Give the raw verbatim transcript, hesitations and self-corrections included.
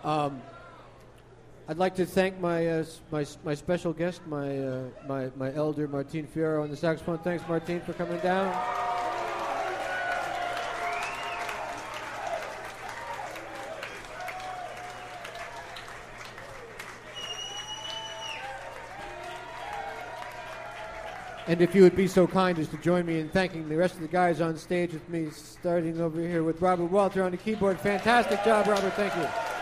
Um, I'd like to thank my uh, s- my s- my special guest, my uh, my my elder Martin Fierro on the saxophone. Thanks, Martin, for coming down. And if you would be so kind as to join me in thanking the rest of the guys on stage with me, starting over here with Robert Walter on the keyboard. Fantastic job, Robert. Thank you.